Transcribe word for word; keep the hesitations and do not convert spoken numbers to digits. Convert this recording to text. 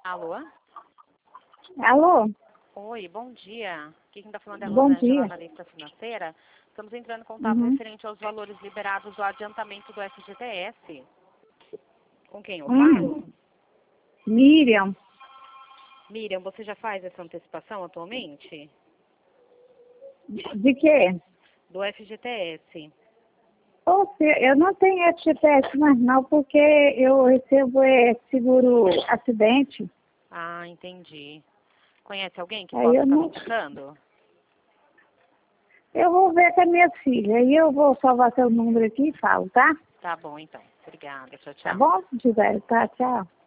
Alô? Alô? Oi, bom dia. Aqui quem está falando é a Bom Rosângela, dia. analista financeira. Estamos entrando em contato Uhum. referente aos valores liberados do adiantamento do F G T S. Com quem eu falo? Hum. Miriam. Miriam, você já faz essa antecipação atualmente? De quê? Do F G T S. Ô, filho, eu não tenho F G T S mais não, porque eu recebo é, seguro acidente. Ah, entendi. Conhece alguém que Aí possa eu estar me não. indicando? Eu vou ver com a minha filha. Aí eu vou salvar seu número aqui e falo, tá? Tá bom, então. Obrigada. Tchau, Tá tchau. bom, Gisele? Tá, tchau.